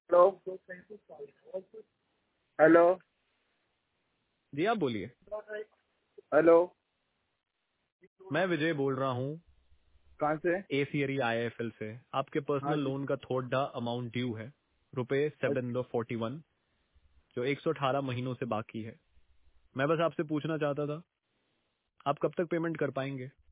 Hello hello जी आप बोलिए। Hello. मैं विजय बोल रहा हूँ कहाँ से? ए सीरी IIFL से। आपके हाँ पर्सनल जी। लोन का थोड़ा अमाउंट ड्यू है, रुपए 741, जो 118 महीनों से बाकी है। मैं बस आपसे पूछना चाहता था, आप कब तक पेमेंट कर पाएंगे?